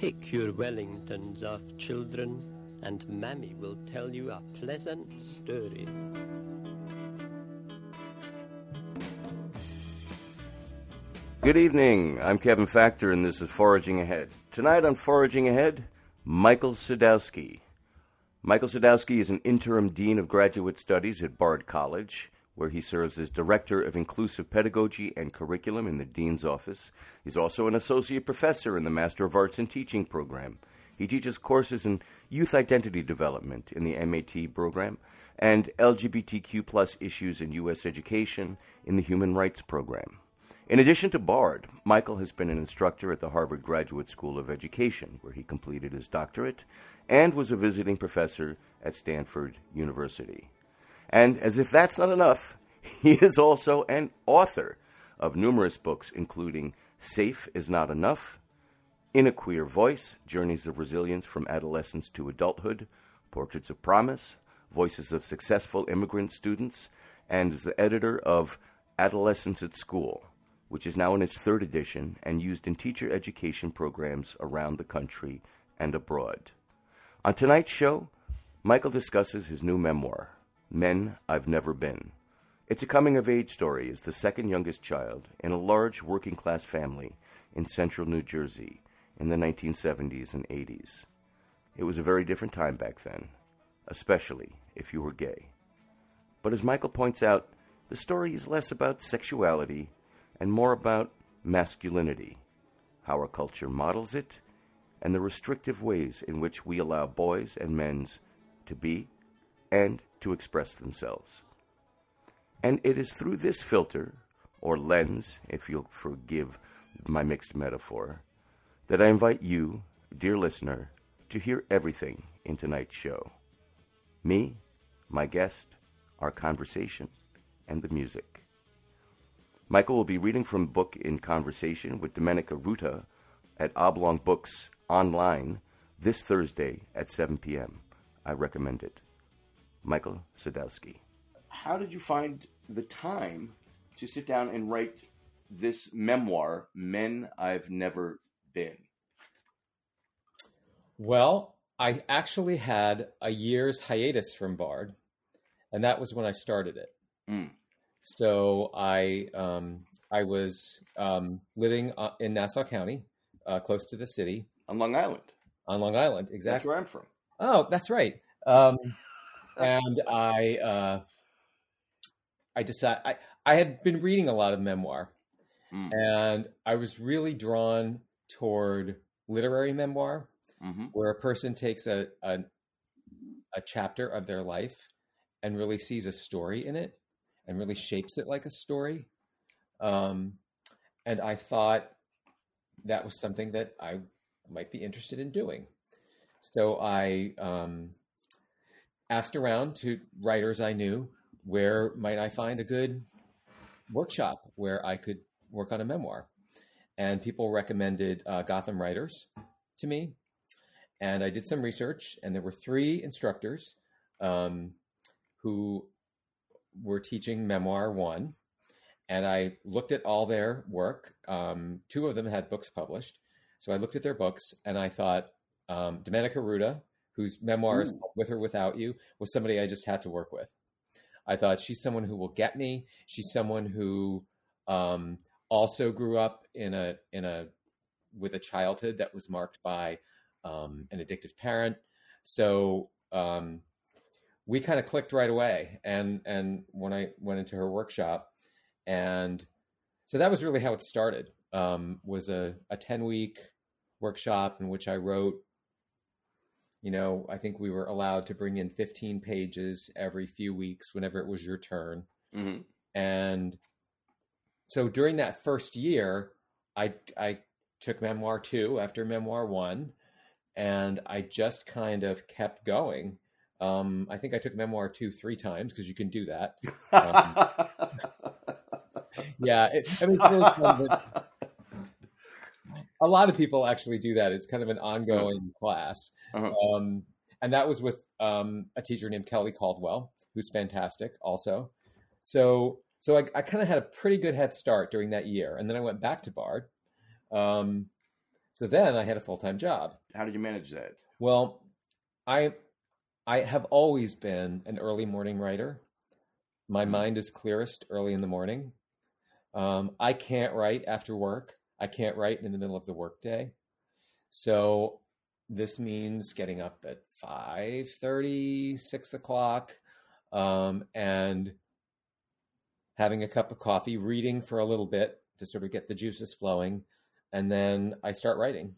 Take your Wellingtons off, children, and Mammy will tell you a pleasant story. Good evening. I'm Kevin Factor, and this is Foraging Ahead. Tonight on Foraging Ahead, Michael Sadowski. Michael Sadowski is an interim dean of graduate studies at Bard College, where he serves as director of inclusive pedagogy and curriculum in the dean's office. He's also an associate professor in the Master of Arts in Teaching program. He teaches courses in youth identity development in the MAT program and LGBTQ plus issues in U.S. education in the Human Rights program. In addition to Bard, Michael has been an instructor at the Harvard Graduate School of Education, where he completed his doctorate, and was a visiting professor at Stanford University. And as if that's not enough, he is also an author of numerous books, including Safe is Not Enough, In a Queer Voice, Journeys of Resilience from Adolescence to Adulthood, Portraits of Promise, Voices of Successful Immigrant Students, and is the editor of Adolescence at School, which is now in its third edition and used in teacher education programs around the country and abroad. On tonight's show, Michael discusses his new memoir, Men I've Never Been. It's a coming-of-age story as the second youngest child in a large working-class family in central New Jersey in the 1970s and 80s. It was a very different time back then, especially if you were gay. But as Michael points out, the story is less about sexuality and more about masculinity, how our culture models it, and the restrictive ways in which we allow boys and men to be and to express themselves. And it is through this filter, or lens, if you'll forgive my mixed metaphor, that I invite you, dear listener, to hear everything in tonight's show. Me, my guest, our conversation, and the music. Michael will be reading from a book in conversation with Domenica Ruta at Oblong Books online this Thursday at 7 p.m. I recommend it. Michael Sadowski. How did you find the time to sit down and write this memoir, Men I've Never Been? Well, I actually had a year's hiatus from Bard, and that was when I started it. So I was living in Nassau County, close to the city. On Long Island. On Long Island, exactly. That's where I'm from. Oh, that's right. And I decided I had been reading a lot of memoir, and I was really drawn toward literary memoir, where a person takes a chapter of their life and really sees a story in it and really shapes it like a story. And I thought that was something that I might be interested in doing. So I asked around to writers I knew, where might I find a good workshop where I could work on a memoir? And people recommended Gotham Writers to me. And I did some research, and there were 3 instructors who were teaching Memoir 1. And I looked at all their work. 2 of them had books published. So I looked at their books, and I thought Domenica Ruta, whose memoir is called With or Without You, was somebody I just had to work with. I thought she's someone who will get me. She's someone who also grew up with a childhood that was marked by an addictive parent. So we kind of clicked right away. And when I went into her workshop, and so that was really how it started, was a 10-week workshop in which I wrote, I think we were allowed to bring in 15 pages every few weeks whenever it was your turn. Mm-hmm. And so during that first year, I took Memoir 2 after Memoir 1, and I just kind of kept going. I think I took Memoir 2 3 times, because you can do that. Yeah, it's really fun. A lot of people actually do that. It's kind of an ongoing class. Uh-huh. And that was with a teacher named Kelly Caldwell, who's fantastic also. So I kind of had a pretty good head start during that year. And then I went back to Bard. So then I had a full-time job. How did you manage that? Well, I I have always been an early morning writer. My mind is clearest early in the morning. I can't write after work. I can't write in the middle of the workday. So this means getting up at 5:30, 6 o'clock, and having a cup of coffee, reading for a little bit to sort of get the juices flowing, and then I start writing.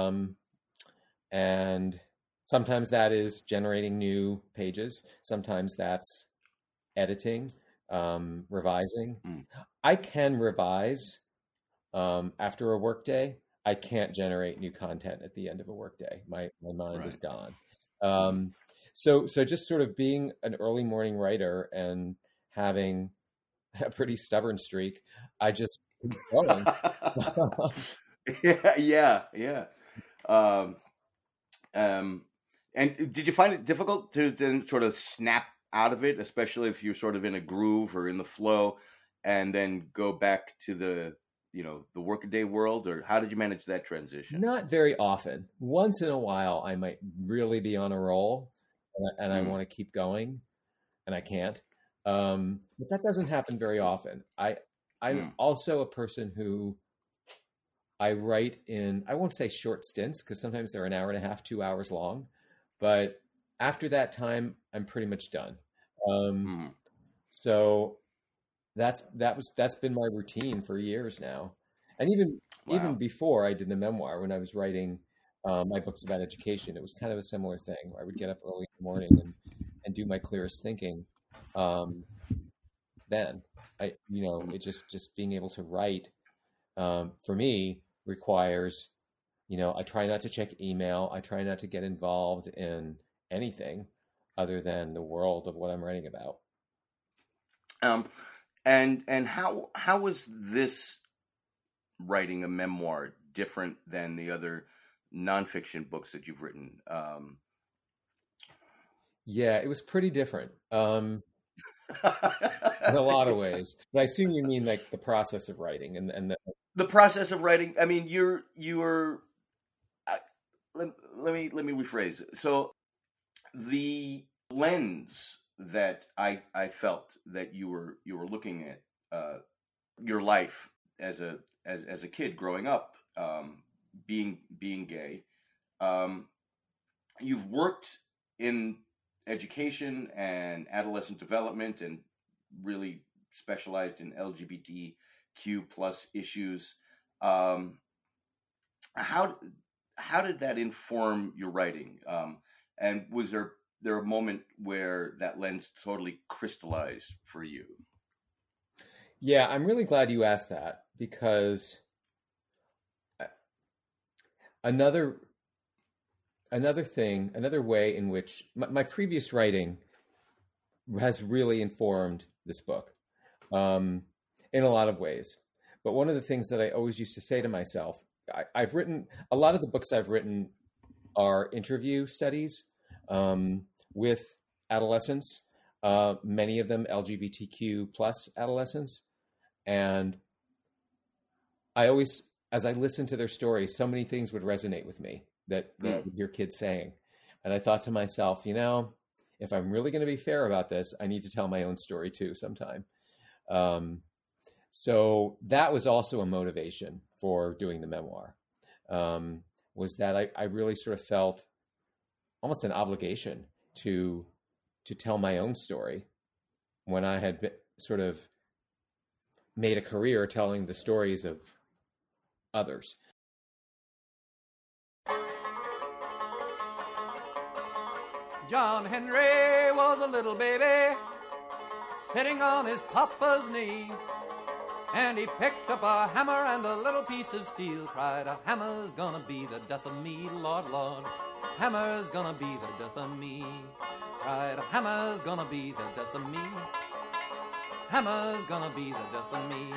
And sometimes that is generating new pages. Sometimes that's editing, revising. I can revise after a workday. I can't generate new content at the end of a workday. My mind is gone. So just sort of being an early morning writer and having a pretty stubborn streak, I just keep going. Yeah. And did you find it difficult to then sort of snap out of it, especially if you're sort of in a groove or in the flow, and then go back to the workaday world? Or how did you manage that transition? Not very often. Once in a while, I might really be on a roll, and I want to keep going, and I can't. But that doesn't happen very often. I'm also a person who I write in, I won't say short stints, because sometimes they're an hour and a half, 2 hours long. But after that time, I'm pretty much done. So that's been my routine for years now. And even before I did the memoir, when I was writing my books about education, it was kind of a similar thing. I would get up early in the morning and do my clearest thinking. Then it just being able to write for me requires, I try not to check email. I try not to get involved in anything other than the world of what I'm writing about. And how was this writing a memoir different than the other nonfiction books that you've written? Yeah, it was pretty different in a lot of ways. But I assume you mean like the process of writing and the process of writing. I mean, let me rephrase it. So the lens that I felt that you were looking at your life as a kid growing up, being gay. You've worked in education and adolescent development and really specialized in LGBTQ plus issues. How did that inform your writing? And was there a moment where that lens totally crystallized for you? Yeah, I'm really glad you asked that, because another way in which my previous writing has really informed this book in a lot of ways. But one of the things that I always used to say to myself, I've written, a lot of the books I've written are interview studies with adolescents, many of them LGBTQ plus adolescents. And I always, as I listened to their stories, so many things would resonate with me that your kids saying. And I thought to myself, if I'm really going to be fair about this, I need to tell my own story too sometime. So that was also a motivation for doing the memoir, was that I really sort of felt almost an obligation to tell my own story when I had sort of made a career telling the stories of others. John Henry was a little baby sitting on his papa's knee, and he picked up a hammer and a little piece of steel, cried, "A hammer's gonna be the death of me, Lord, Lord. Hammer's gonna be the death of me." Cried, "A hammer's gonna be the death of me. Hammer's gonna be the death of me."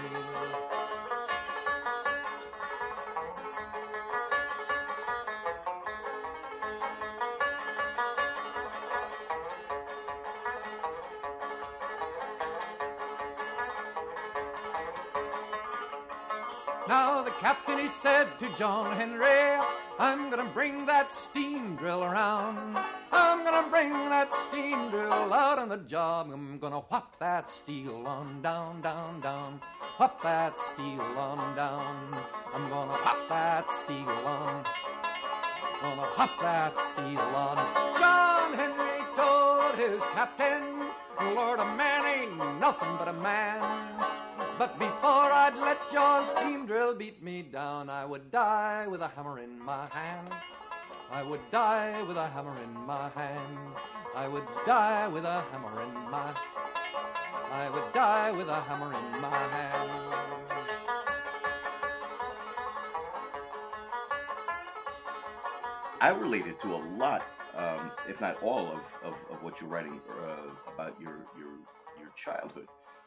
Now the captain, he said to John Henry, I'm gonna bring that steam drill around. I'm gonna bring that steam drill out on the job. I'm gonna whop that steel on down, down, down. Whop that steel on down. I'm gonna whop that steel on. Gonna whop that steel on. John Henry told his captain, Lord, a man ain't nothing but a man. But before I'd let your steam drill beat me down, I would die with a hammer in my hand. I would die with a hammer in my hand. I would die with a hammer in my... I would die with a hammer in my hand. I related to a lot, if not all, of what you're writing about your childhood.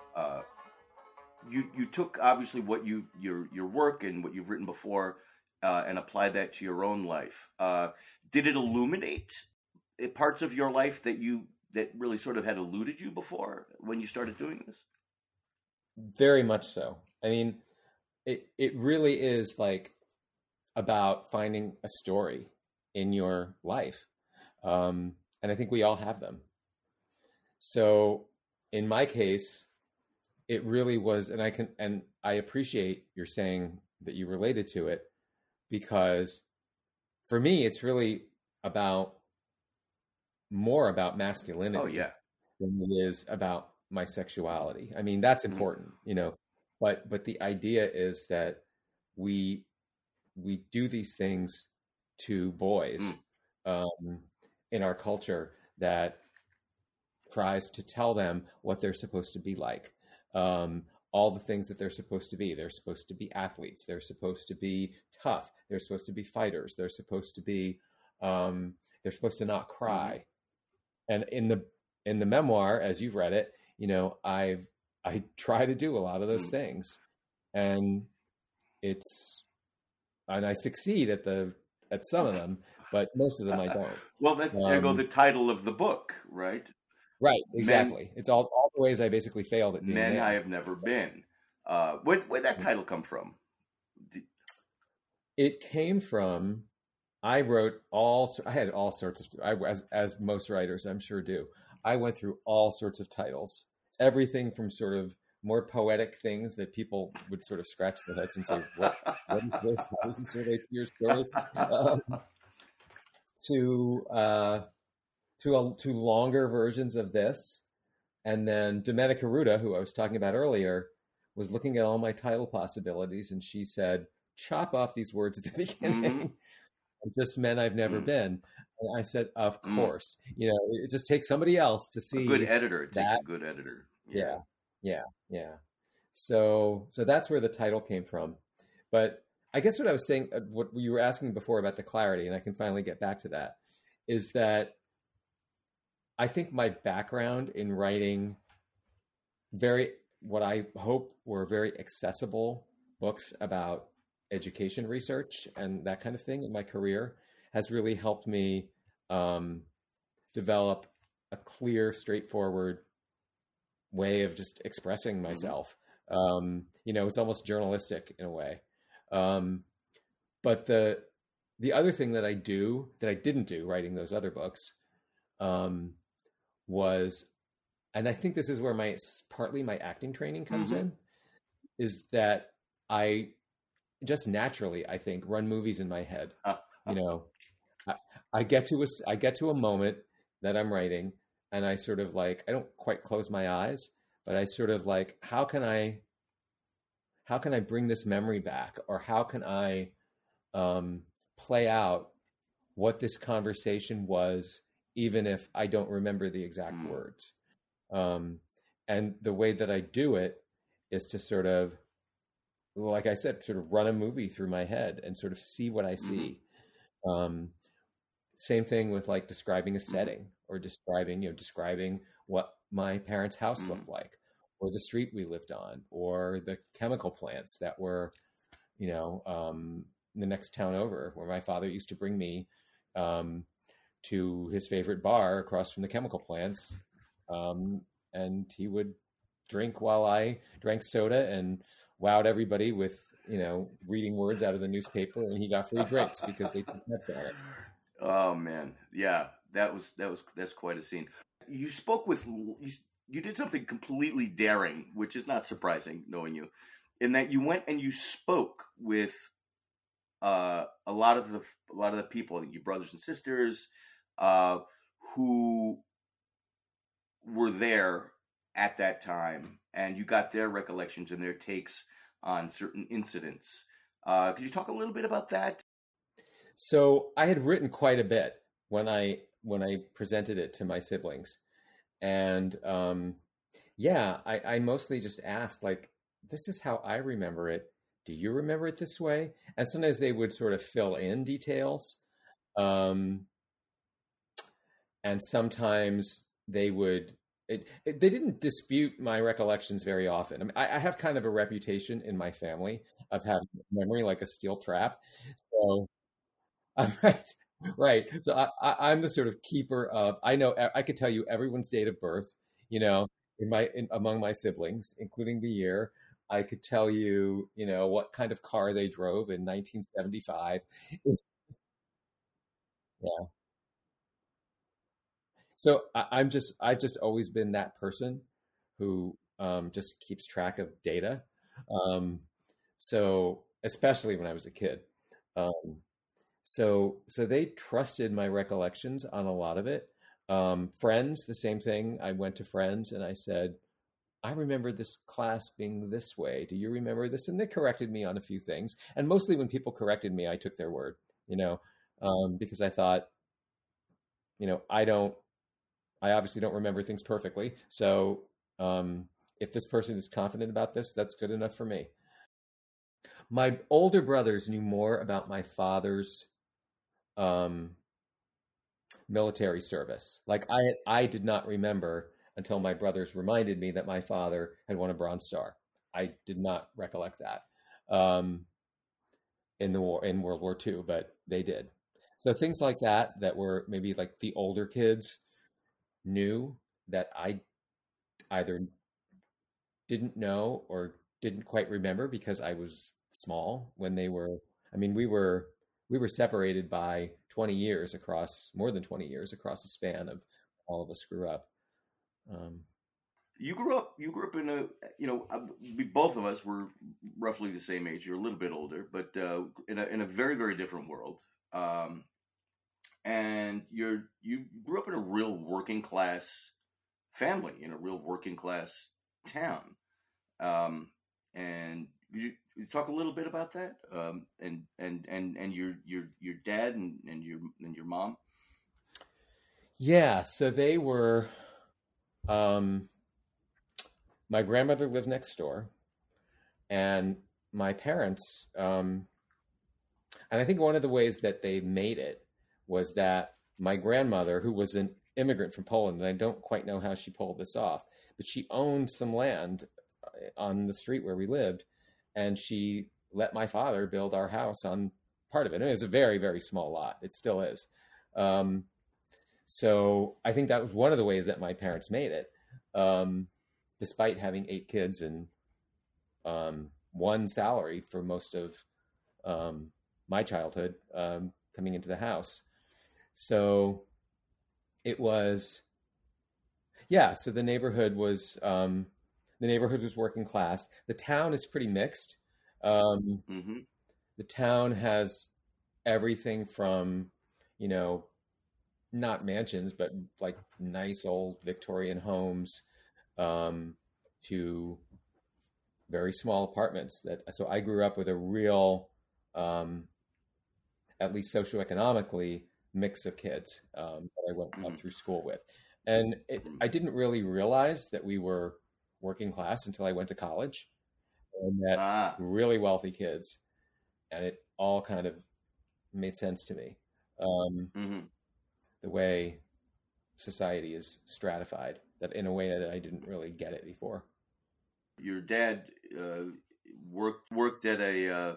You took obviously what your work and what you've written before and applied that to your own life. Did it illuminate parts of your life that really sort of had eluded you before when you started doing this? Very much so. I mean, it really is like about finding a story in your life. And I think we all have them. So in my case, it really was, and I appreciate your saying that you related to it, because for me, it's really more about masculinity than it is about my sexuality. I mean, that's important, but the idea is that we do these things to boys in our culture that tries to tell them what they're supposed to be like. All the things that they're supposed to be. They're supposed to be athletes. They're supposed to be tough. They're supposed to be fighters. They're supposed to be, they're supposed to not cry. And in the memoir, as you've read it, I try to do a lot of those things, and I succeed at some of them, but most of them I don't. Well, that's the title of the book, right? Right, exactly. It's all the ways I basically failed at being Men I Have Never Been. Where'd that title come from? It came from, I had all sorts of, as most writers I'm sure do, I went through all sorts of titles. Everything from sort of more poetic things that people would sort of scratch their heads and say, what is this? How does this relate to your story? To longer versions of this. And then Domenica Ruda, who I was talking about earlier, was looking at all my title possibilities, and she said, chop off these words at the beginning. Just Men I've Never Been. And I said, of course. It just takes somebody else to see. A good editor. It takes a good editor. Yeah. So that's where the title came from. But I guess what I was saying, what you were asking before about the clarity, and I can finally get back to that, is that I think my background in writing what I hope were very accessible books about education research and that kind of thing in my career has really helped me develop a clear, straightforward way of just expressing myself. It's almost journalistic in a way. But the other thing that I didn't do writing those other books was, and I think this is where partly my acting training comes in, is that I just naturally, I think, run movies in my head. I get to a moment that I'm writing, and I sort of like, I don't quite close my eyes, but I sort of like, how can I bring this memory back, or how can I play out what this conversation was, even if I don't remember the exact words. And the way that I do it is to sort of, like I said, sort of run a movie through my head and sort of see what I see. Same thing with like describing a setting, or describing what my parents' house looked like, or the street we lived on, or the chemical plants that were, the next town over, where my father used to bring me to his favorite bar across from the chemical plants. And he would drink while I drank soda and wowed everybody with reading words out of the newspaper, and he got free drinks because they took bets on it. Oh man, yeah, that's quite a scene. You spoke with you did something completely daring, which is not surprising knowing you, in that you went and you spoke with a lot of the people, your brothers and sisters, who were there at that time, and you got their recollections and their takes on certain incidents. Could you talk a little bit about that? So I had written quite a bit when I presented it to my siblings, and I mostly just asked, like, this is how I remember it. Do you remember it this way? And sometimes they would sort of fill in details, and sometimes they would. They didn't dispute my recollections very often. I mean, I have kind of a reputation in my family of having memory like a steel trap. So I'm right. So I'm the sort of keeper of. I could tell you everyone's date of birth. Among my siblings, including the year. I could tell you, what kind of car they drove in 1975. Yeah. So I've just always been that person who just keeps track of data. So especially when I was a kid. So they trusted my recollections on a lot of it. Friends, the same thing. I went to friends and I said, I remember this class being this way. Do you remember this? And they corrected me on a few things. And mostly when people corrected me, I took their word, because I thought, I obviously don't remember things perfectly. So if this person is confident about this, that's good enough for me. My older brothers knew more about my father's military service. Like I did not remember until my brothers reminded me that my father had won a Bronze Star. I did not recollect that in World War II, but they did. So things like that were maybe like the older kids knew that I either didn't know or didn't quite remember because I was small when they were. I mean, we were separated by more than 20 years across the span of all of us grew up. You grew up in a, both of us were roughly the same age. You're a little bit older, but in a very, very different world. And you grew up in a real working class family, in a real working class town. And you talk a little bit about that, and your dad and your mom. Yeah, so they were. My grandmother lived next door, and my parents. And I think one of the ways that they made it was that my grandmother, who was an immigrant from Poland, and I don't quite know how she pulled this off, but she owned some land on the street where we lived, and she let my father build our house on part of it. And it was a very, very small lot. It still is. So I think that was one of the ways that my parents made it, despite having 8 kids and one salary for most of my childhood coming into the house. So it was, so the neighborhood was working class. The town is pretty mixed. Mm-hmm. The town has everything from, not mansions, but like nice old Victorian homes, to very small apartments. So I grew up with a real, at least socioeconomically, mix of kids that I went up through school with. And I didn't really realize that we were working class until I went to college and met really wealthy kids. And it all kind of made sense to me. The way society is stratified, that in a way that I didn't really get it before. Your dad worked at a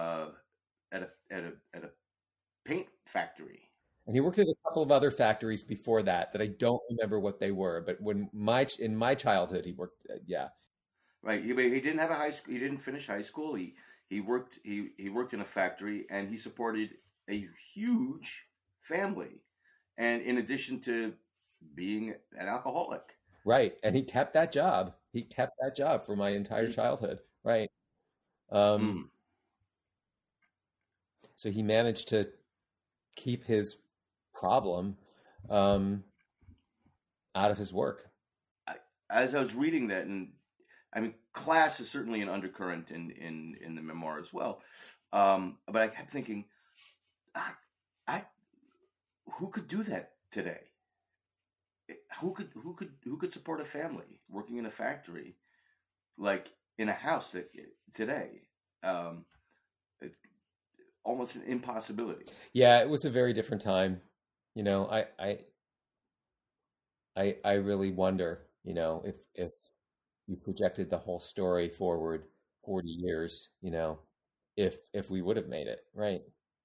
paint factory. And he worked at a couple of other factories before that I don't remember what they were. But in my childhood, he worked. Right. He didn't have a high school. He didn't finish high school. He he worked in a factory, and he supported a huge family, and in addition to being an alcoholic. Right. And he kept that job. He kept that job for my entire childhood. Right. So he managed to keep his problem out of his work. As I was reading that, and I mean, class is certainly an undercurrent in the memoir as well. But I kept thinking, who could do that today? Who could support a family working in a factory, like in a house today? Almost an impossibility. Yeah, it was a very different time. You know, I really wonder, you know, if you projected the whole story forward 40 years, you know, if we would have made it, right?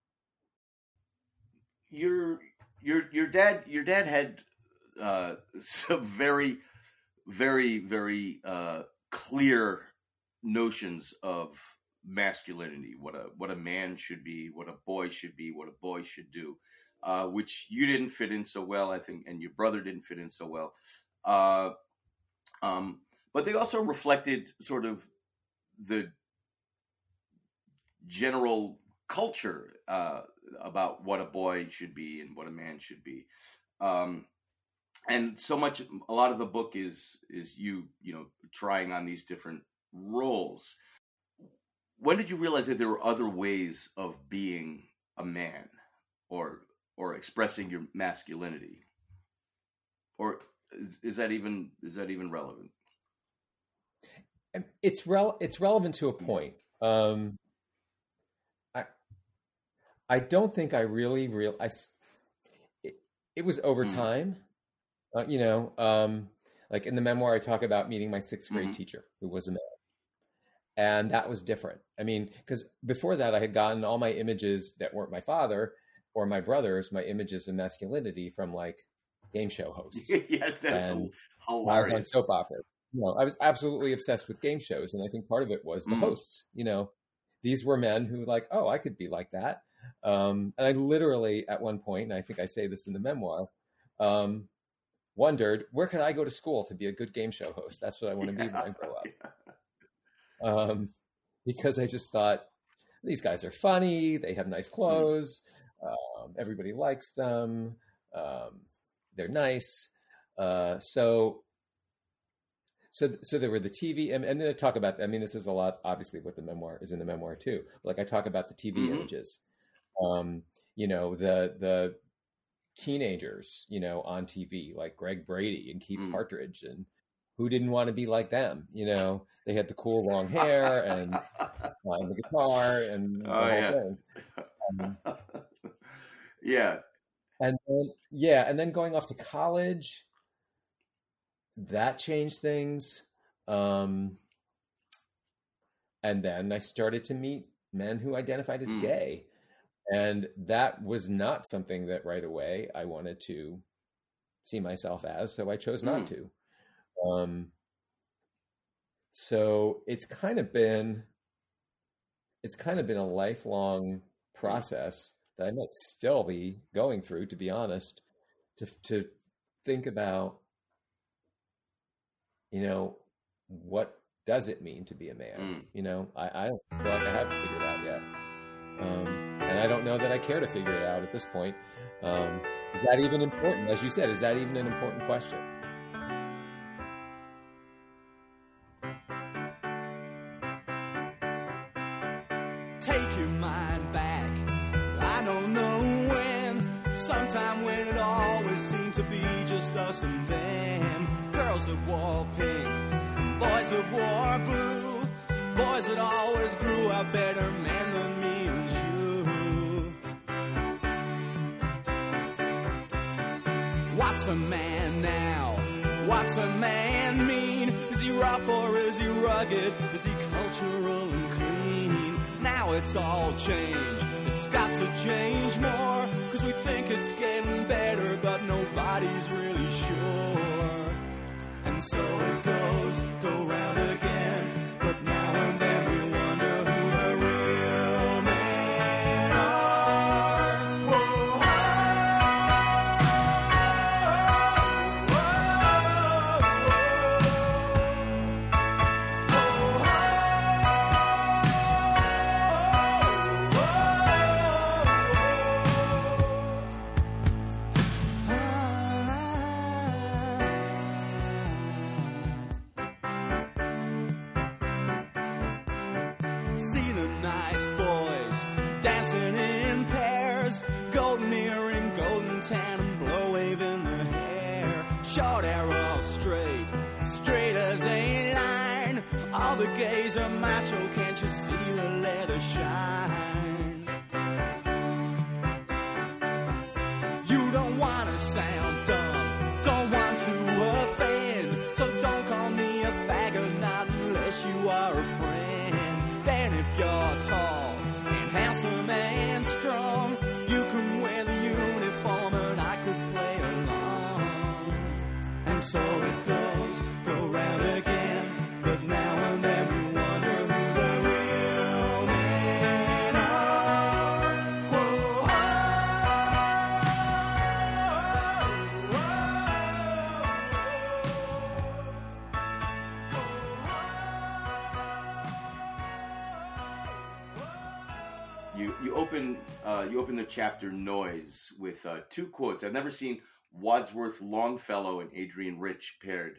Your dad had some very, very, very clear notions of masculinity, what a man should be, what a boy should be, what a boy should do, which you didn't fit in so well, I think, and your brother didn't fit in so well. But they also reflected sort of the general culture about what a boy should be and what a man should be. And so much, a lot of the book is you know, trying on these different roles. When did you realize that there were other ways of being a man or expressing your masculinity? Or is that even relevant? It's relevant to a point. I don't think I really realized it was over time. You know, like in the memoir, I talk about meeting my 6th grade teacher, who was a man. And that was different. I mean, because before that, I had gotten all my images that weren't my father or my brothers, my images of masculinity from like game show hosts. Yes, that's hilarious. I was on soap operas. You know, I was absolutely obsessed with game shows. And I think part of it was the hosts. You know, these were men who like, oh, I could be like that. And I literally at one point, and I think I say this in the memoir, wondered, where could I go to school to be a good game show host? That's what I want to be when I grow up. Because I just thought, these guys are funny, they have nice clothes, everybody likes them, they're nice. So there were the TV, and then I talk about, I mean, this is a lot, obviously, what the memoir is in the memoir too. Like I talk about the TV images, you know, the teenagers, you know, on TV, like Greg Brady and Keith Partridge, and who didn't want to be like them? You know, they had the cool long hair and the guitar and the whole thing. Yeah. And then going off to college, that changed things. And then I started to meet men who identified as gay. And that was not something that right away I wanted to see myself as, so I chose not to. So it's kind of been a lifelong process that I might still be going through, to be honest, to think about, you know, what does it mean to be a man? You know, I don't feel like I have it figured out yet. And I don't know that I care to figure it out at this point. Is that even important? As you said, is that even an important question? Take your mind back. I don't know when. Sometime when it always seemed to be just us and them. Girls that wore pink, boys that wore blue. Boys that always grew up better men than me and you. What's a man now? What's a man mean? Is he rough or is he rugged? Is he cultural and clean? Now it's all changed. It's got to change more, 'cause we think it's getting better, but nobody's really sure. And so it goes, go round again. But now and then we wonder who the real stargazer macho, can't you see the leather shine? You don't want to sound dumb, don't want to offend, so don't call me a faggot, not unless you are a friend. Then if you're tall and handsome and strong, you can wear the uniform and I could play along. And so it goes, go round again, but now and then we wonder who the real men are. Whoa, You open the chapter Noise with two quotes. I've never seen Wadsworth Longfellow and Adrian Rich paired,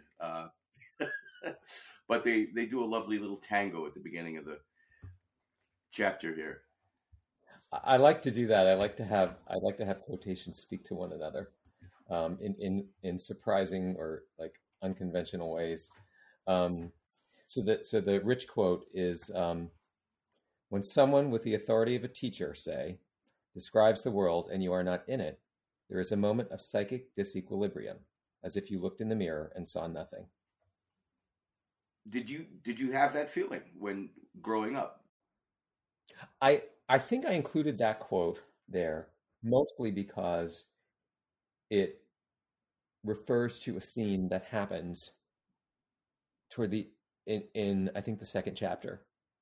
but they do a lovely little tango at the beginning of the chapter here. I like to do that. I like to have quotations speak to one another, in surprising or like unconventional ways. So the Rich quote is, when someone with the authority of a teacher, say, describes the world and you are not in it, there is a moment of psychic disequilibrium, as if you looked in the mirror and saw nothing. Did you have that feeling when growing up? I think I included that quote there mostly because it refers to a scene that happens toward in I think the second chapter.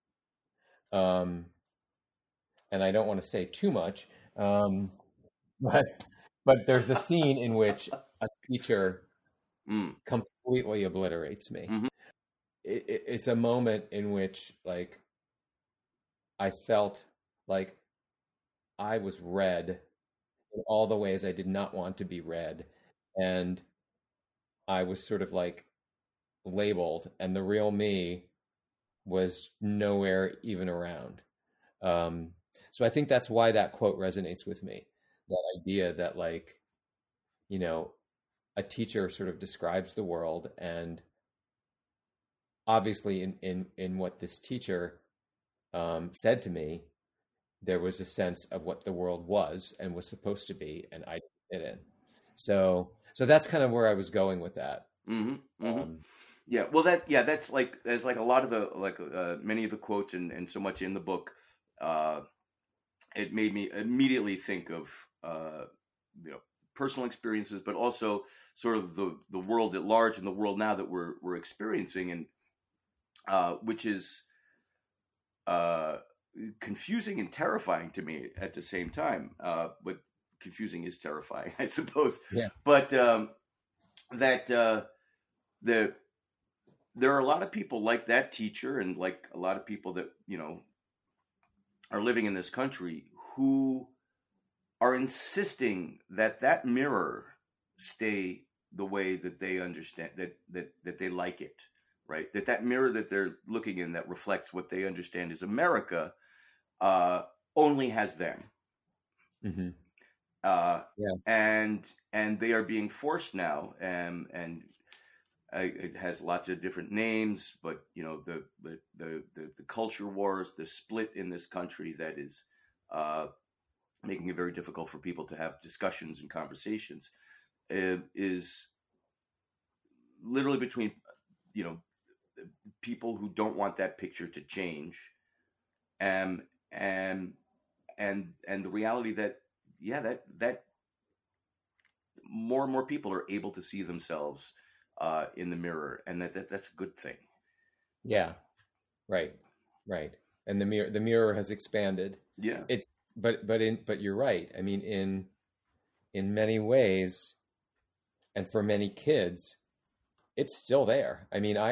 And I don't want to say too much, but there's a scene in which a teacher completely obliterates me. Mm-hmm. It's a moment in which, like, I felt like I was read in all the ways I did not want to be read, and I was sort of like labeled, and the real me was nowhere even around. So I think that's why that quote resonates with me. That idea that, like, you know, a teacher sort of describes the world, and obviously in what this teacher said to me, there was a sense of what the world was and was supposed to be, and I didn't fit in. So that's kind of where I was going with that. Mm-hmm. Mm-hmm. Yeah, well, that's like a lot of the many of the quotes and so much in the book. It made me immediately think of personal experiences, but also sort of the world at large and the world now that we're experiencing, and which is confusing and terrifying to me at the same time. But confusing is terrifying, I suppose. Yeah. But there are a lot of people like that teacher, and like a lot of people that, you know, are living in this country who are insisting that mirror stay the way that they understand, that they like it, right? That mirror that they're looking in that reflects what they understand is America, only has them. Mm-hmm. And they are being forced now, and it has lots of different names, but you know, the culture wars, the split in this country that is making it very difficult for people to have discussions and conversations, is literally between, you know, people who don't want that picture to change, and the reality that that more and more people are able to see themselves in the mirror, and that's a good thing. Yeah, right. And the mirror has expanded. Yeah, but you're right. I mean, in many ways, and for many kids, it's still there. I mean,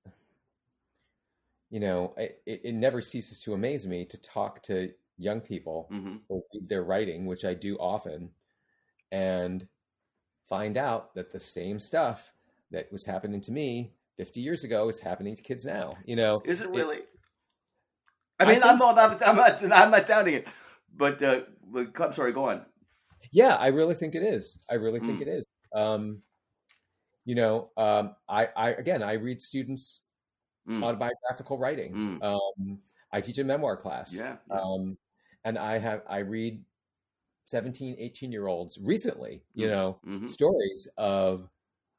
it never ceases to amaze me to talk to young people or read their writing, which I do often, and find out that the same stuff that was happening to me 50 years ago is happening to kids now. You know, is it really? I'm not doubting it, but I'm sorry. Go on. Yeah, I really think it is. I read students autobiographical writing. I teach a memoir class. Yeah. And I read 17, 18-year-olds recently, Mm-hmm. stories of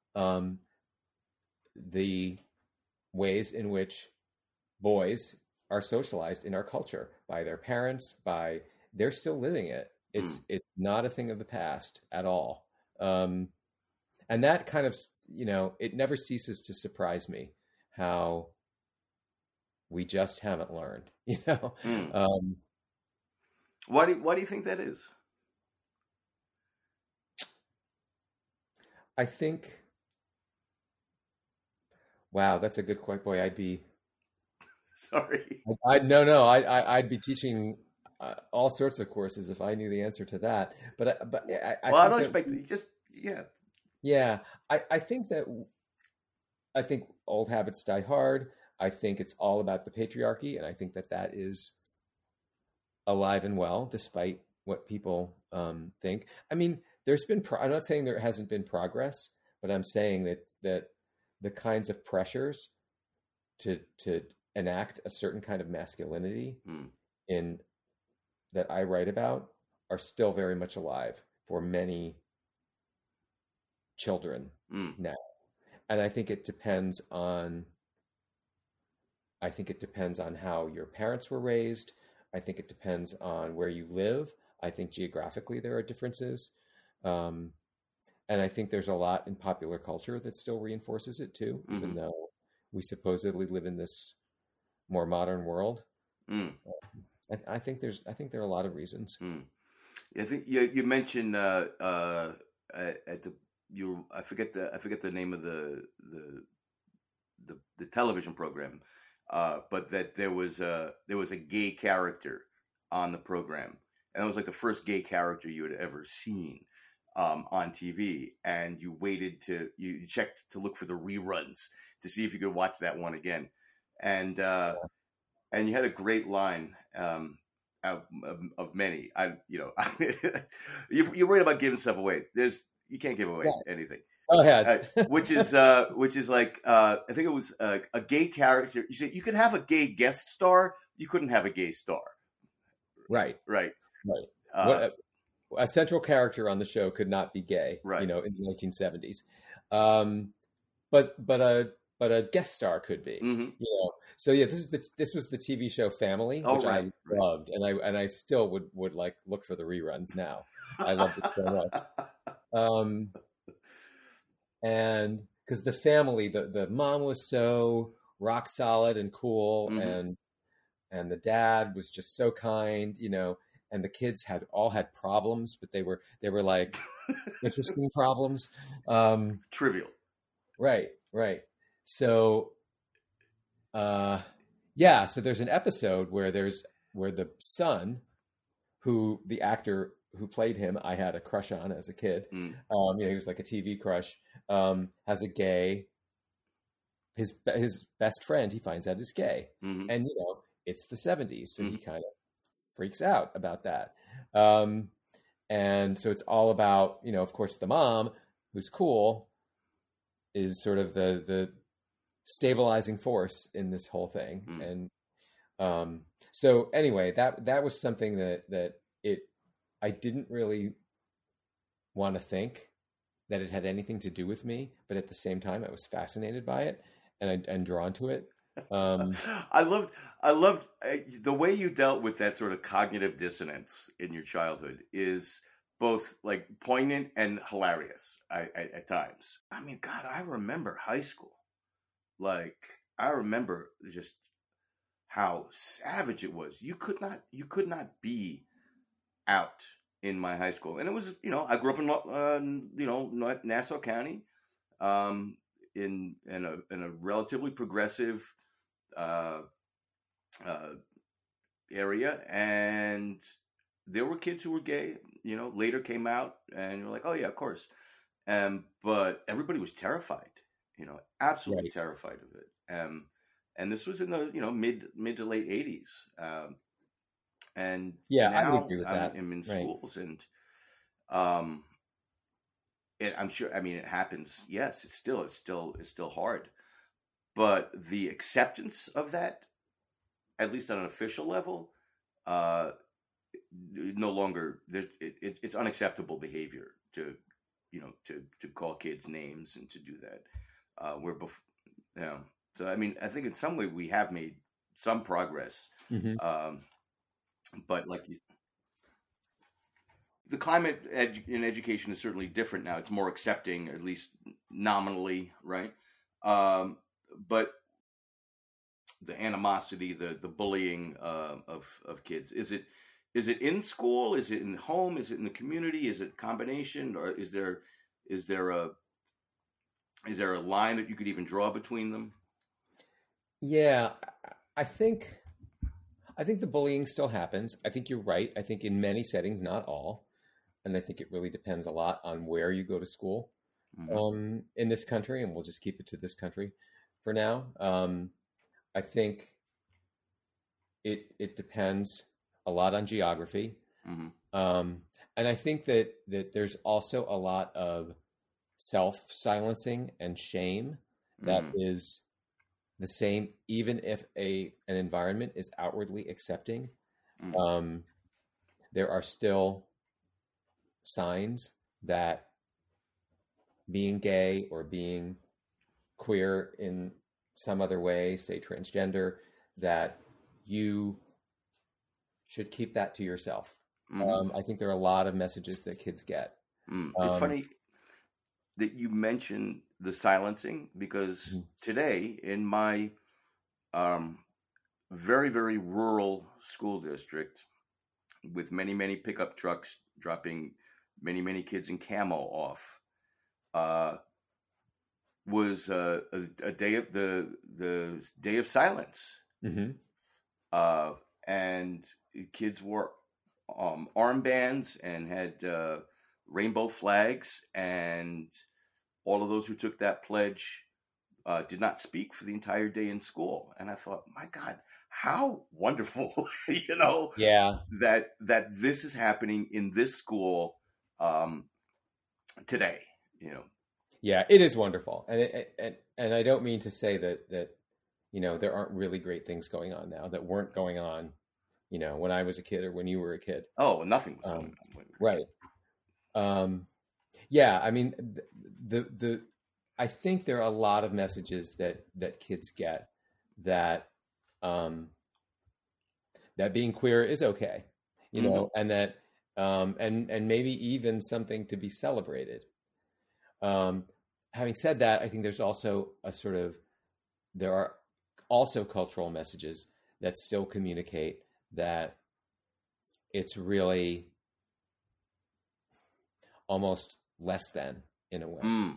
the ways in which boys are socialized in our culture by their parents, they're still living it. It's not a thing of the past at all. And that kind of, it never ceases to surprise me how we just haven't learned, Why do you think that is? I think, wow, that's a good question. Boy, I'd be sorry. I'd be teaching all sorts of courses if I knew the answer to that. But I don't expect just yeah. I think old habits die hard. I think it's all about the patriarchy, and I think that is alive and well, despite what people think. I mean, there's been. I'm not saying there hasn't been progress, but I'm saying that the kinds of pressures to enact a certain kind of masculinity in that I write about are still very much alive for many children now. And I think it depends on how your parents were raised. I think it depends on where you live. I think geographically there are differences. And I think there's a lot in popular culture that still reinforces it too, even though we supposedly live in this more modern world. I think there are a lot of reasons. I think you mentioned at the I forget the name of the television program, but that there was a gay character on the program, and it was like the first gay character you had ever seen on TV, and you checked to look for the reruns to see if you could watch that one again, and you had a great line of many. You're worried about giving stuff away. You can't give away anything. Go ahead. Which is like I think it was a gay character. You said you could have a gay guest star. You couldn't have a gay star. Right. A central character on the show could not be gay. Right. In the 1970s. But a guest star could be. So yeah, this was the TV show Family, which I loved, and I still would like look for the reruns now. I loved it so much. And because the family, the mom was so rock solid and cool, and the dad was just so kind, and the kids all had problems, but they were like interesting problems. Trivial. Right. So, so there's an episode where the son, who the actor who played him, I had a crush on as a kid. He was like a TV crush. Has a gay. His best friend, he finds out, is gay, and it's the 70s, so he kind of freaks out about that. And so it's all about, of course, the mom, who's cool, is sort of the stabilizing force in this whole thing. And so anyway, that was something that I didn't really want to think that it had anything to do with me, but at the same time I was fascinated by it and drawn to it. I loved the way you dealt with that sort of cognitive dissonance in your childhood is both like poignant and hilarious at times. I mean, God, I remember high school. Like, I remember just how savage it was. You could not be out in my high school. And it was, I grew up in, Nassau County, in a relatively progressive area, and there were kids who were gay, later came out, and you're like, oh yeah, of course. But everybody was terrified, absolutely terrified of it. And this was in the, mid to late 80s. And yeah, now I would agree with that. I'm in schools, and I'm sure. I mean, it happens. Yes, it's still hard. but the acceptance of that, at least on an official level, no longer it's unacceptable behavior to call kids names and to do that. So I mean, I think in some way we have made some progress, but like the climate in education is certainly different now. It's more accepting, at least nominally, right? But the animosity, the bullying of kids, is it in school? Is it in home? Is it in the community? Is it a combination? Or is there a line that you could even draw between them? Yeah, I think the bullying still happens. I think you're right. I think in many settings, not all. And I think it really depends a lot on where you go to school in this country, and we'll just keep it to this country for now. I think it depends a lot on geography. And I think that there's also a lot of self-silencing and shame that is the same, even if an environment is outwardly accepting. There are still signs that being gay or being queer in some other way, say transgender, that you should keep that to yourself. I think there are a lot of messages that kids get. It's funny that you mentioned the silencing, because today in my very, very rural school district with many, many pickup trucks dropping many, many kids in camo off, was a day of the day of silence. And kids wore armbands and had rainbow flags, and all of those who took that pledge did not speak for the entire day in school. And I thought, my God, how wonderful, that this is happening in this school today, Yeah, it is wonderful. And I don't mean to say that there aren't really great things going on now that weren't going on, when I was a kid or when you were a kid. Oh, nothing was going on. Right. Yeah, I mean, I think there are a lot of messages that kids get that being queer is okay, and that and maybe even something to be celebrated. Having said that, I think there's also there are also cultural messages that still communicate that it's really almost less than, in a way.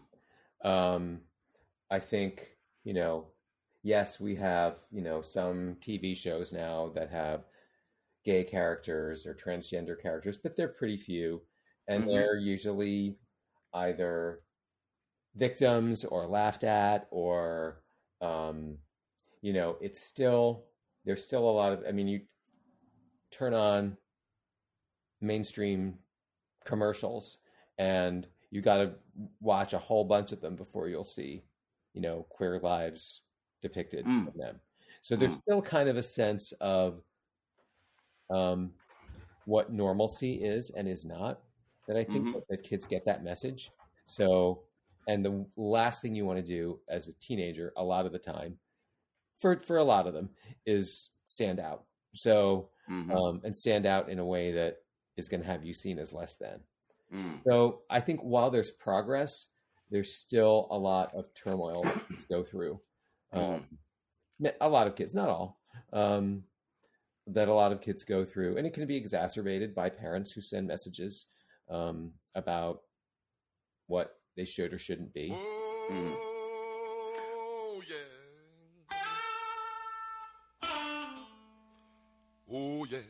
I think, yes, we have, some TV shows now that have gay characters or transgender characters, but they're pretty few. And they're usually either victims or laughed at, or, there's still a lot of, you turn on mainstream commercials and you got to watch a whole bunch of them before you'll see, queer lives depicted in them. So there's still kind of a sense of what normalcy is and is not, that I think that kids get that message. So, and the last thing you want to do as a teenager, a lot of the time, for a lot of them, is stand out. So, and stand out in a way that is going to have you seen as less than. So I think while there's progress, there's still a lot of turmoil that kids go through. A lot of kids, not all, that a lot of kids go through. And it can be exacerbated by parents who send messages about what they should or shouldn't be. Oh, yeah. Oh, yeah.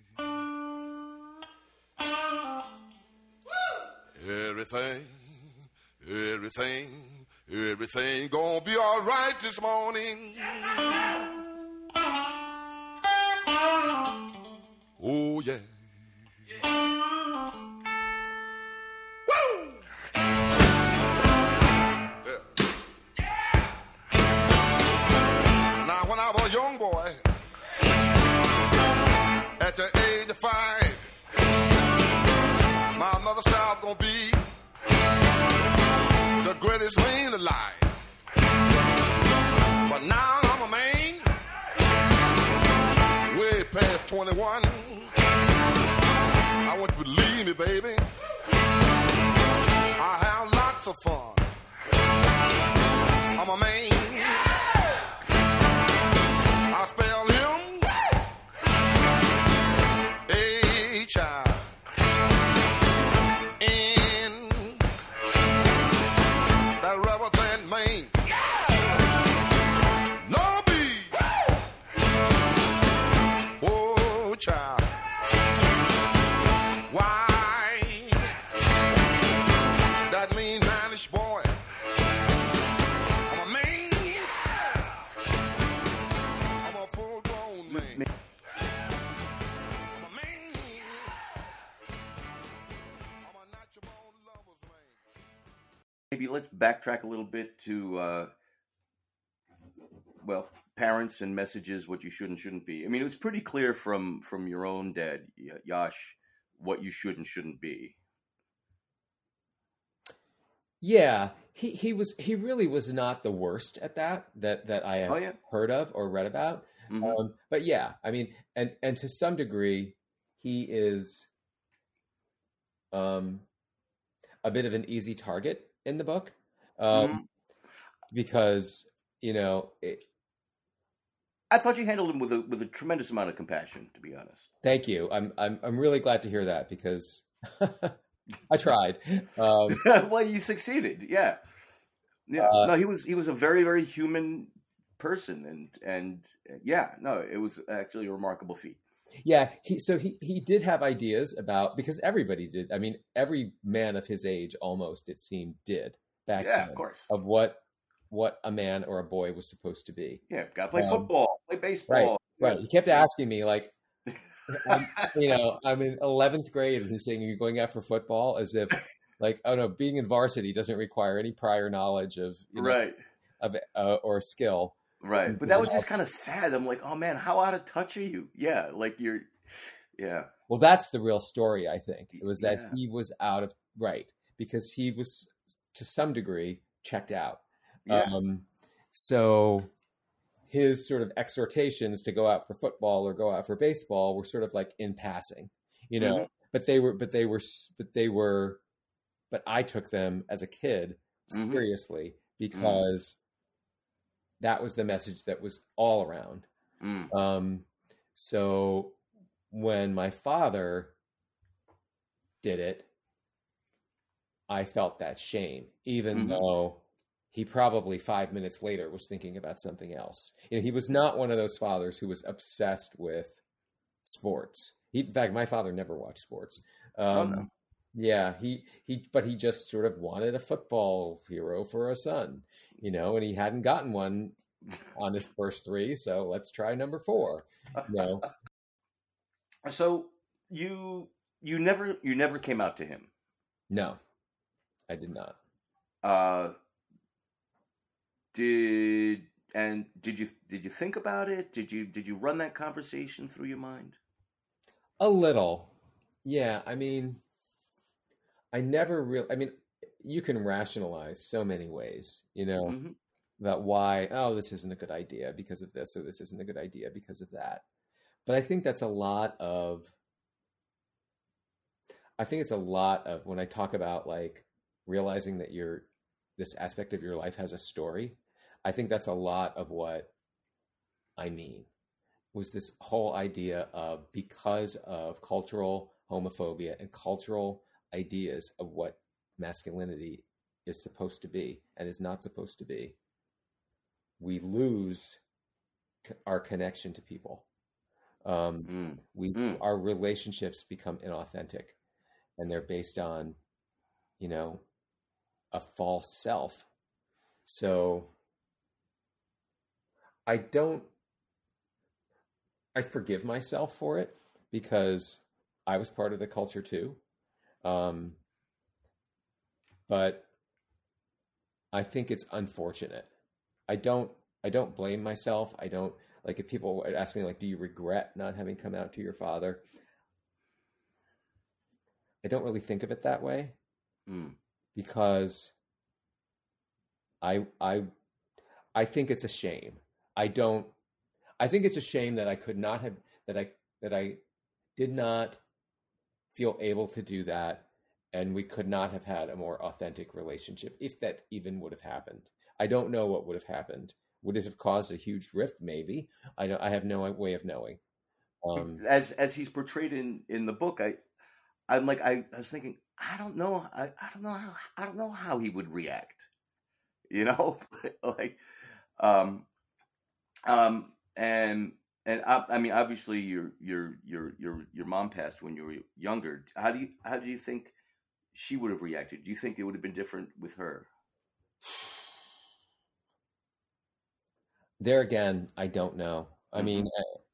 Everything gonna be all right this morning. Oh, yeah. Woo! Yeah. gonna be the greatest man alive. But now I'm a man, way past 21. I want you to believe me, baby. I have lots of fun. I'm a man. I spell him H-I-N. That rubber band man. No B. Oh, child. Why? That mean manish boy. I'm a man. I'm a full-grown man. I'm a man. I'm a natural-born lover's man. Maybe let's backtrack a little bit to, well, parents and messages, what you should and shouldn't be. I mean, it was pretty clear from your own dad, Yash, what you should and shouldn't be. Yeah, he really was not the worst at that I have heard of or read about. Mhm. But yeah, I mean, and to some degree, he is a bit of an easy target in the book, because I thought you handled him with a tremendous amount of compassion, to be honest. Thank you. I'm really glad to hear that because I tried. Well, you succeeded. Yeah. No, he was a very, very human person, and yeah, no, it was actually a remarkable feat. Yeah, he did have ideas about, because everybody did. I mean, every man of his age, almost, it seemed, did back then, of course, of what a man or a boy was supposed to be. Yeah, got to play football, play baseball. Right. He kept asking me, like, I'm in 11th grade, and he's saying, "Are you going out for football?" As if, like, oh no, being in varsity doesn't require any prior knowledge of or skill. Right, but that was just kind of sad. I'm like, oh man, how out of touch are you? Yeah, like yeah. Well, that's the real story, I think. It was that he was out of, because he was, to some degree, checked out. Yeah. So his sort of exhortations to go out for football or go out for baseball were sort of like in passing, but I took them as a kid seriously because that was the message that was all around. So when my father did it, I felt that shame, even though he probably 5 minutes later was thinking about something else. He was not one of those fathers who was obsessed with sports. In fact, my father never watched sports. No. Yeah, but he just sort of wanted a football hero for a son, and he hadn't gotten one on his first 3, so let's try number 4. So you never came out to him? No, I did not. Did you think about it? Did you run that conversation through your mind? A little. Yeah, I mean, I never really, I mean, you can rationalize so many ways, about why, this isn't a good idea because of this, or this isn't a good idea because of that. But I think it's a lot of when I talk about like realizing that this aspect of your life has a story, I think that's a lot of what I mean, was this whole idea of, because of cultural homophobia and cultural ideas of what masculinity is supposed to be and is not supposed to be, we lose our connection to people. Our relationships become inauthentic, and they're based on, a false self. So I forgive myself for it because I was part of the culture too. But I think it's unfortunate. I don't blame myself. I don't, like, if people would ask me, like, do you regret not having come out to your father? I don't really think of it that way. because I think it's a shame. I think it's a shame that I could not have, that I did not feel able to do that, and we could not have had a more authentic relationship, if that even would have happened. I don't know what would have happened. Would it have caused a huge rift? Maybe. I have no way of knowing. As he's portrayed in the book, I was thinking, I don't know how he would react, like, and I mean, obviously your mom passed when you were younger. How do you think she would have reacted? Do you think it would have been different with her? There again, I don't know. I mean,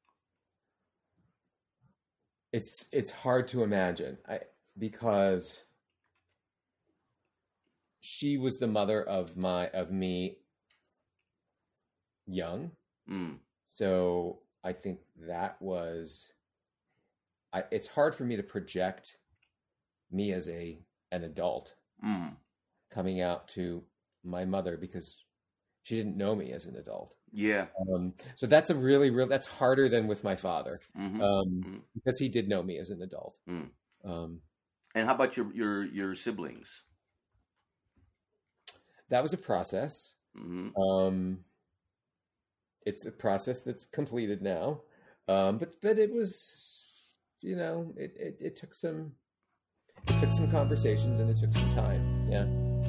it's hard to imagine because she was the mother of me young. So I think that was, it's hard for me to project me as an adult coming out to my mother because she didn't know me as an adult. Yeah. So that's that's harder than with my father, because he did know me as an adult. And how about your siblings? That was a process. It's a process that's completed now, but it was, it took some conversations and it took some time. Yeah.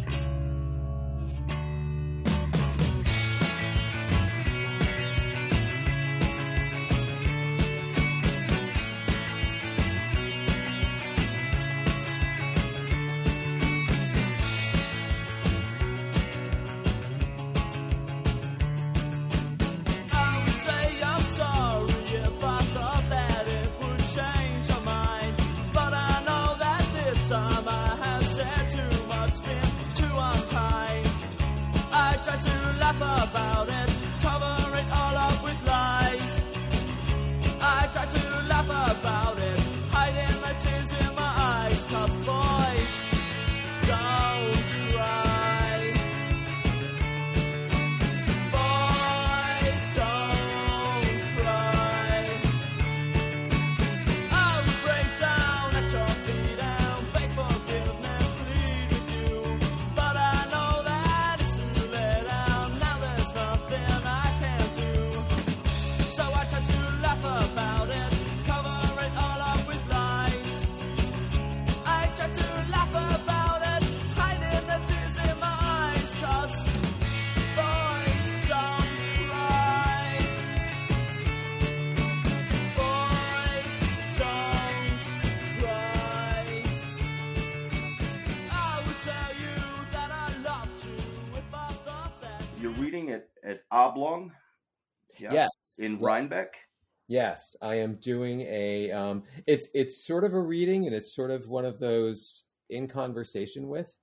About it, cover it all up with lies. I try to laugh about it, hiding the tears in my eyes. 'Cause boys don't cry. Boys don't cry. I will break down at your feet and beg forgiveness, plead with you. But I know that it's too late and now there's nothing I can do. So I try to laugh about it, cover it all up with lies. I try to laugh about it, hiding the tears in my eyes. 'Cause boys don't cry. Boys don't cry. I would tell you that I loved you if I thought that. You're reading at Oblong? Yeah. Yes. In Yes. Rhinebeck? Yes, I am doing it's sort of a reading, and it's sort of one of those in conversation with.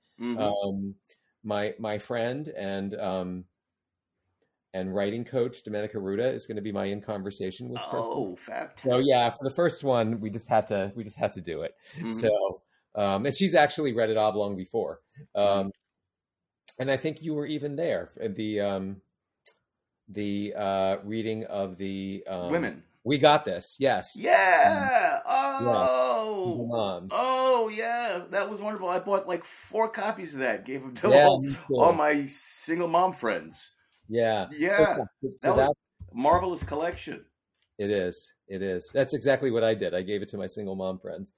My friend and writing coach Domenica Ruda is going to be my in conversation with Kristen. Oh, fantastic. So yeah, for the first one, we just had to do it. So and she's actually read it Oblong before, and I think you were even there for the reading of the Women. We Got This. Yes. Yeah. Single moms. Oh, yeah. That was wonderful. I bought like 4 copies of that. Gave them to Yeah, all, me too. all my single mom friends. Yeah. Yeah. So That was a marvelous collection. it is. It is. That's exactly what I did. I gave it to my single mom friends.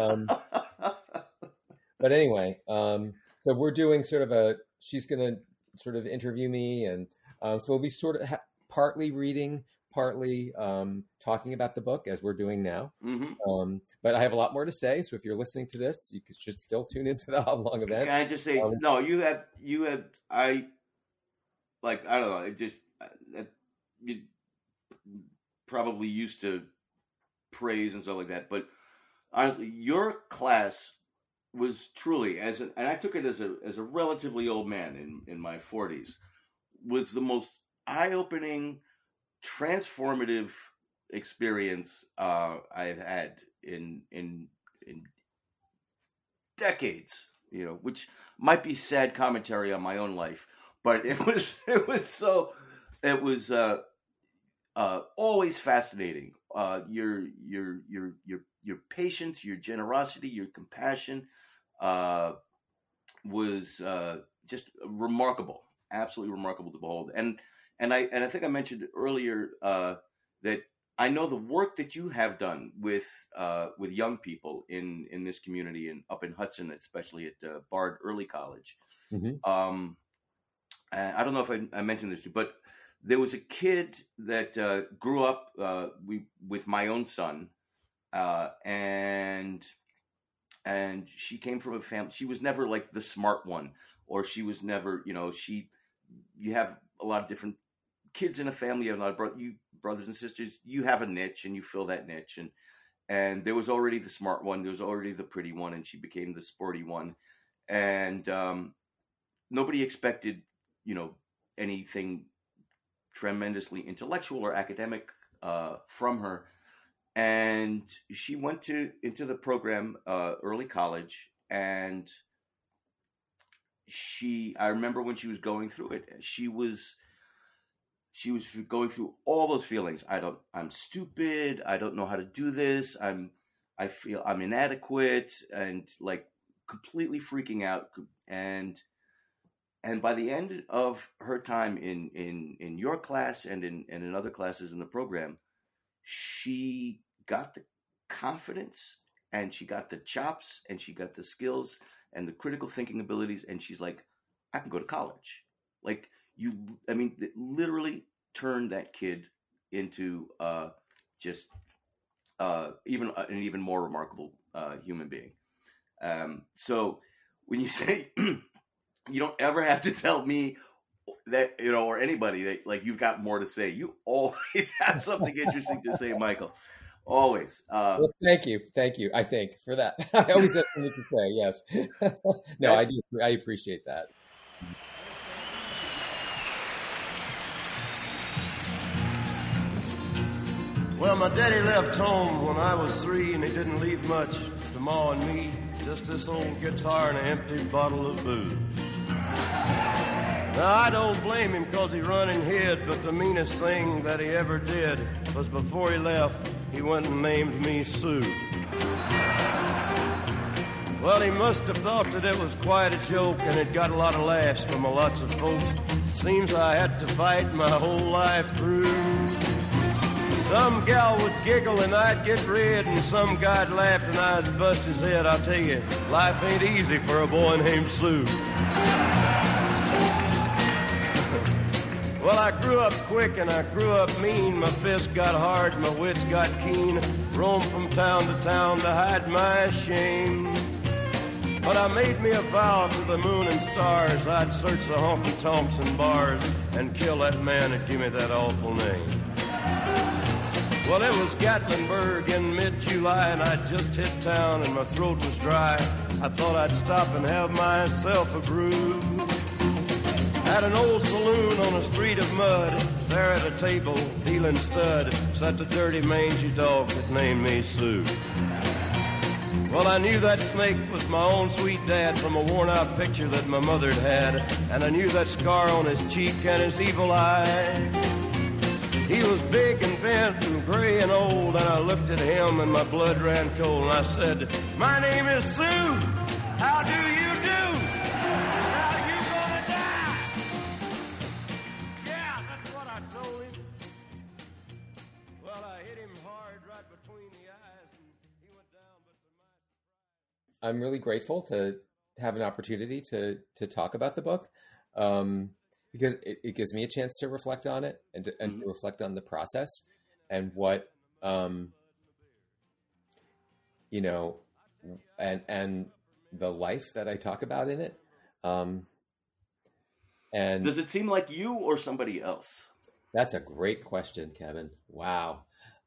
But anyway, so we're doing she's going to sort of interview me, and so we'll be sort of partly reading, partly talking about the book as we're doing now. But I have a lot more to say. So if you're listening to this, you should still tune into the Oblong event. Can I just say, no, you have, I don't know, it just, you probably used to praise and stuff like that, but honestly, your class was truly, and I took it as a relatively old man in my 40s, was the most eye-opening, transformative experience I've had in decades. which might be sad commentary on my own life, but it was always fascinating. Your patience, your generosity, your compassion was just remarkable, absolutely remarkable to behold. And I think I mentioned earlier that I know the work that you have done with young people in this community and up in Hudson, especially at Bard Early College. Mm-hmm. I don't know if I mentioned this to you, but there was a kid that grew up with my own son, and she came from a family. She was never like the smart one, or she was never, you have a lot of different kids in a family. You have a lot of brothers and sisters. You have a niche, and you fill that niche. And there was already the smart one. There was already the pretty one, and she became the sporty one. And nobody expected, anything tremendously intellectual or academic from her. And she went into the program, early college, and I remember when she was going through it, she was going through all those feelings. I'm stupid. I don't know how to do this. I feel I'm inadequate, and like completely freaking out. And by the end of her time in your class and in other classes in the program, she got the confidence, and she got the chops, and she got the skills and the critical thinking abilities. And she's like, I can go to college. Like it literally turned that kid into just even an even more remarkable human being. So when you say you don't ever have to tell me that, or anybody that like you've got more to say, you always have something interesting to say, Michael. Always. Well, thank you. I think for that. I always have something to say. Yes. No, I do. I appreciate that. Well, my daddy left home when I was 3, and he didn't leave much to Ma and me. Just this old guitar and an empty bottle of booze. Now, I don't blame him because he run and hid, but the meanest thing that he ever did was before he left, he went and named me Sue. Well, he must have thought that it was quite a joke, and it got a lot of laughs from lots of folks. Seems I had to fight my whole life through. Some gal would giggle and I'd get red, and some guy'd laugh and I'd bust his head. I'll tell you, life ain't easy for a boy named Sue. Well, I grew up quick and I grew up mean. My fists got hard, my wits got keen. Roamed from town to town to hide my shame. But I made me a vow to the moon and stars, I'd search the honky-tonks and bars and kill that man that gave me that awful name. Well, it was Gatlinburg in mid-July, and I'd just hit town and my throat was dry. I thought I'd stop and have myself a brew. At an old saloon on a street of mud, there at a table, dealing stud, sat the dirty mangy dog that named me Sue. Well, I knew that snake was my own sweet dad from a worn-out picture that my mother'd had, and I knew that scar on his cheek and his evil eye. He was big and bent and gray and old, and I looked at him and my blood ran cold, and I said, my name is Sue. How do you do? How you gonna die? Yeah, that's what I told him. Well, I hit him hard right between the eyes, and he went down, but to my... I'm really grateful to have an opportunity to talk about the book. Because it gives me a chance to reflect on it and to reflect on the process and what, and the life that I talk about in it. And does it seem like you or somebody else? That's a great question, Kevin. Wow.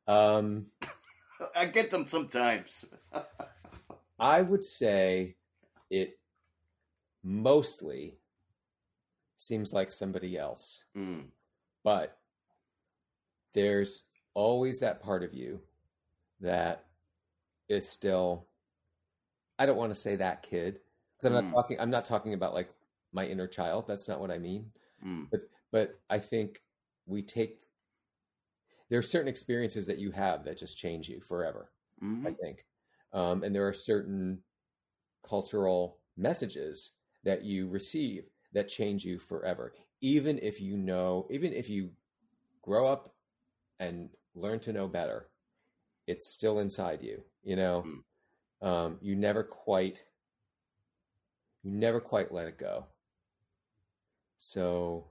I get them sometimes. I would say it mostly seems like somebody else. But there's always that part of you that is still, I don't want to say that kid, Because I'm not talking about like my inner child. That's not what I mean. But I think there are certain experiences that you have that just change you forever. I think, and there are certain cultural messages that you receive that change you forever. Even if you grow up and learn to know better, it's still inside you. You know, you never quite let it go. So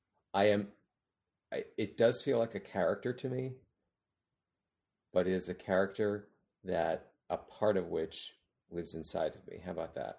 it does feel like a character to me, but it is a character that a part of which lives inside of me. How about that?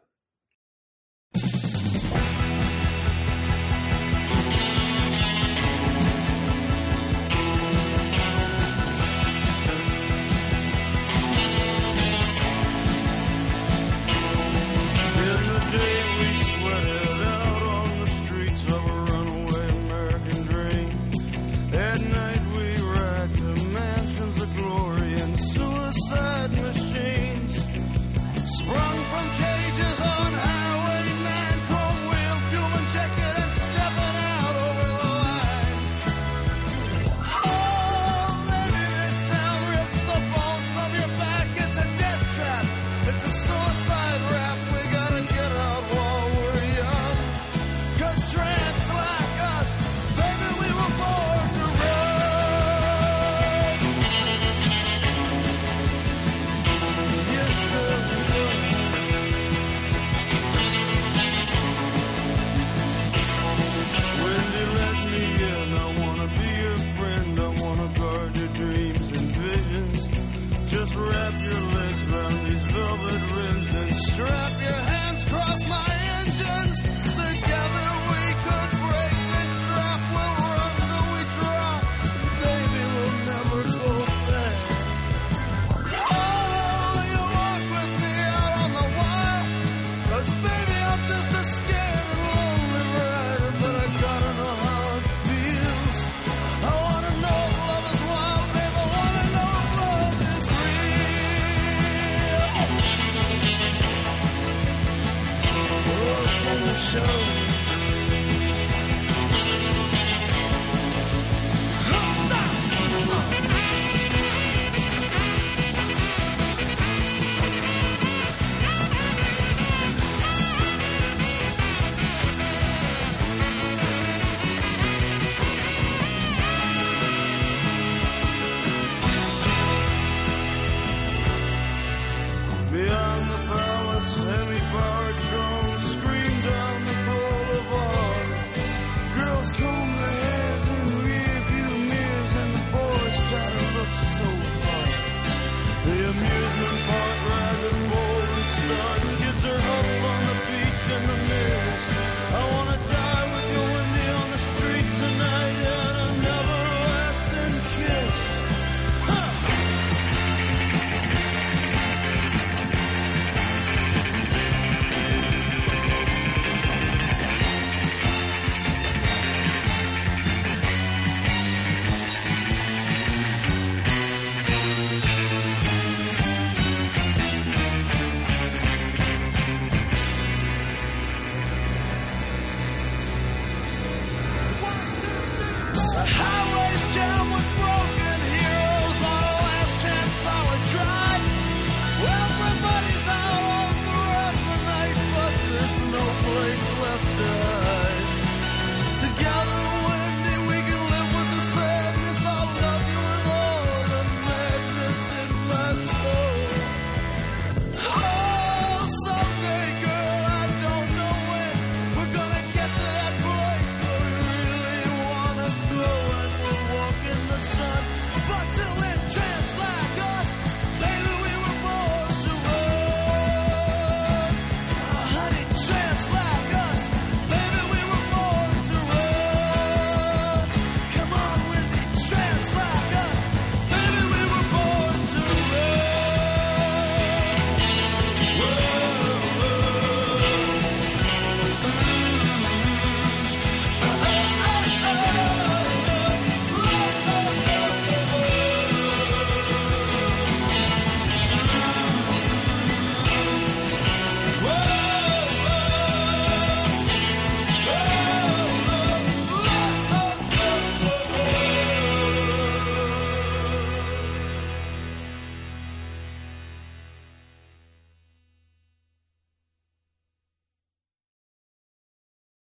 Show